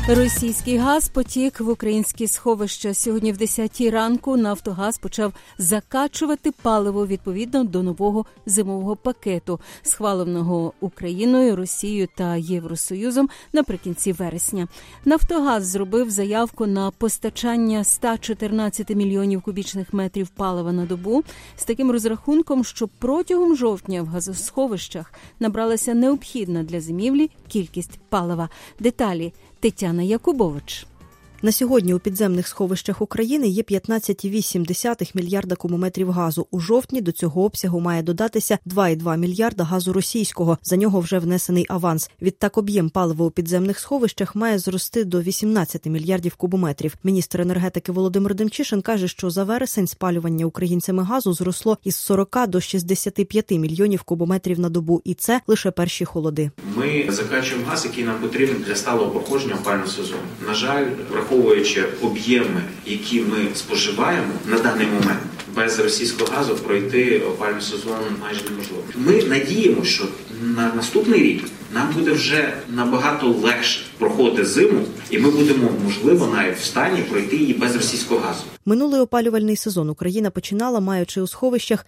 Російський газ потік в українські сховища. Сьогодні в 10-й ранку «Нафтогаз» почав закачувати паливо відповідно до нового зимового пакету, схваленого Україною, Росією та Євросоюзом наприкінці вересня. «Нафтогаз» зробив заявку на постачання 114 мільйонів кубічних метрів палива на добу з таким розрахунком, що протягом жовтня в газосховищах набралася необхідна для зимівлі кількість палива. Деталі Тетяна Якубович. На сьогодні у підземних сховищах України є 15,8 мільярда кубометрів газу. У жовтні до цього обсягу має додатися 2,2 мільярда газу російського. За нього вже внесений аванс. Відтак об'єм палива у підземних сховищах має зрости до 18 мільярдів кубометрів. Міністр енергетики Володимир Демчишин каже, що за вересень спалювання українцями газу зросло із 40 до 65 мільйонів кубометрів на добу. І це лише перші холоди. Ми закачуємо газ, який нам потрібен для сталого проходження опалювального сезону. На жаль, враховуючи об'єми, які ми споживаємо на даний момент, без російського газу пройти опалювальний сезон майже неможливо. Ми надіємося, що на наступний рік нам буде вже набагато легше проходити зиму, і ми будемо, можливо, навіть в стані пройти її без російського газу. Минулий опалювальний сезон Україна починала, маючи у сховищах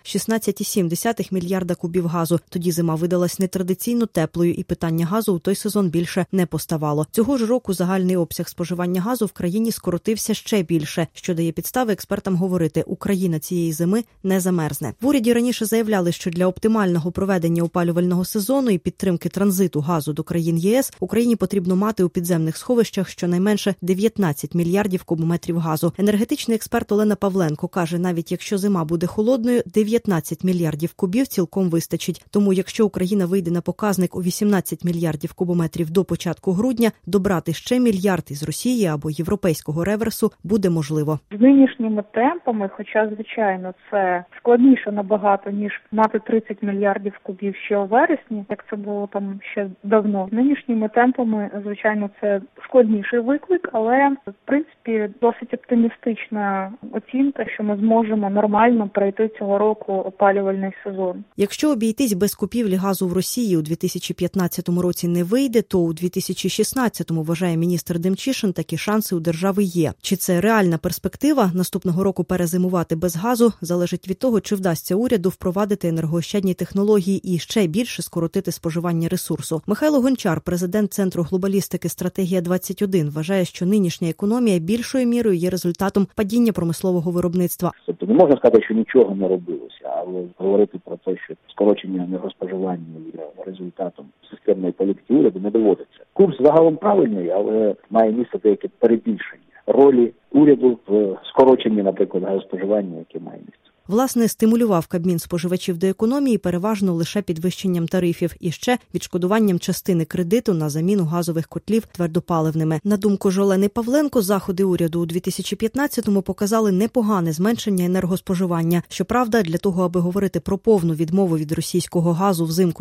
16,7 мільярда кубів газу. Тоді зима видалась нетрадиційно теплою, і питання газу у той сезон більше не поставало. Цього ж року загальний обсяг споживання газу в країні скоротився ще більше, що дає підстави експертам говорити, Україна цієї зими не замерзне. В уряді раніше заявляли, що для оптимального проведення опалювального сезону і підтримки транзиту газу до країн ЄС Україні потрібно мати у підземних сховищах щонайменше 19 мільярдів кубометрів газу. Енергетичний експерт Олена Павленко каже, навіть якщо зима буде холодною, 19 мільярдів кубів цілком вистачить. Тому якщо Україна вийде на показник у 18 мільярдів кубометрів до початку грудня, добрати ще мільярд із Росії або європейського реверсу буде можливо. З нинішніми темпами, хоча, звичайно, це складніше набагато, ніж мати 30 мільярдів кубів ще у вересні, як це було там ще давно. З нинішніми темпами, звичайно, це складніший виклик, але, в принципі, досить оптимістична оцінка, що ми зможемо нормально пройти цього року опалювальний сезон. Якщо обійтись без купівлі газу в Росії у 2015 році не вийде, то у 2016-му, вважає міністр Демчишин, такі шанси у держави є. Чи це реальна перспектива наступного року перезимувати без газу, залежить від того, чи вдасться уряду впровадити енергоощадні технології і ще більше скоротити споживання ресурсу. Михайло Гончар, президент Центру глобалістики «Стратегія-21», вважає, що нинішня економія більшою мірою є результатом падіння промислового виробництва. Тобто не можна сказати, що нічого не робилося, але говорити про те, що скорочення енергоспоживання є результатом системної політики уряду, не доводиться. Курс загалом правильний, але має місце деяке перебільшення ролі уряду в скороченні, наприклад, газоспоживання, яке має місце. Власне, стимулював Кабмін споживачів до економії переважно лише підвищенням тарифів і ще відшкодуванням частини кредиту на заміну газових котлів твердопаливними. На думку Олени Павленко, заходи уряду у 2015-му показали непогане зменшення енергоспоживання. Щоправда, для того, аби говорити про повну відмову від російського газу взимку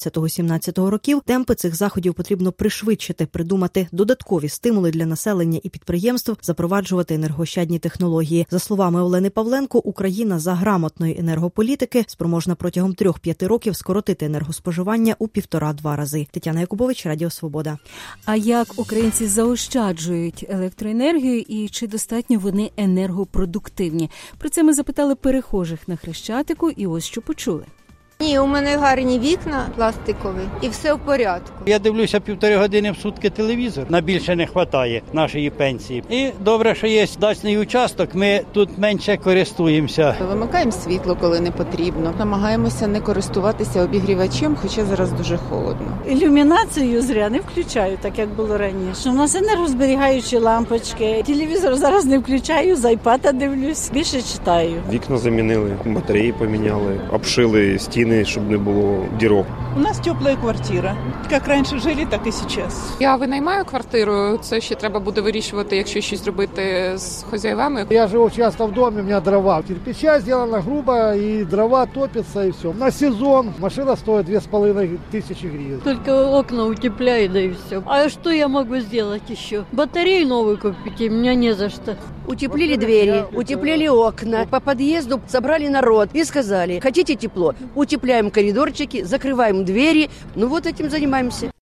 16-17 років, темпи цих заходів потрібно пришвидшити, придумати додаткові стимули для населення і підприємств, запроваджувати енергоощадні технології. За словами Олени Павленко, Україна за грамотної енергополітики спроможна протягом 3-5 років скоротити енергоспоживання у 1,5-2 рази. Тетяна Якубович, Радіо Свобода. А як українці заощаджують електроенергію і чи достатньо вони енергопродуктивні? Про це ми запитали перехожих на Хрещатику і ось що почули. Ні, у мене гарні вікна пластикові і все в порядку. Я дивлюся 1,5 години в сутки телевізор, на більше не вистачає нашої пенсії. І добре, що є дачний участок, ми тут менше користуємося. Вимикаємо світло, коли не потрібно. Намагаємося не користуватися обігрівачем, хоча зараз дуже холодно. Ілюмінацію зря не включаю, так як було раніше. У нас енергозберігаючі лампочки. Телевізор зараз не включаю, з айпада дивлюсь, більше читаю. Вікна замінили, батареї поміняли, обшили стіни, щоб не було дірок. У нас тепла квартира. Як раніше жили, так і зараз. Я винаймаю квартиру, це ще треба буде вирішувати, якщо щось робити з хазяївами. Я живу часто в домі, у мене дрова. Кирпича зроблено грубо, і дрова топяться, і все. На сезон машина стоїть 2500 гривень. Тільки окна утепляю, да і все. А що я можу зробити ще? Батарею нову купити, у мене не за що. Утеплили двери, утеплили окна, по подъезду собрали народ и сказали, хотите тепло, утепляем коридорчики, закрываем двери, ну вот этим занимаемся.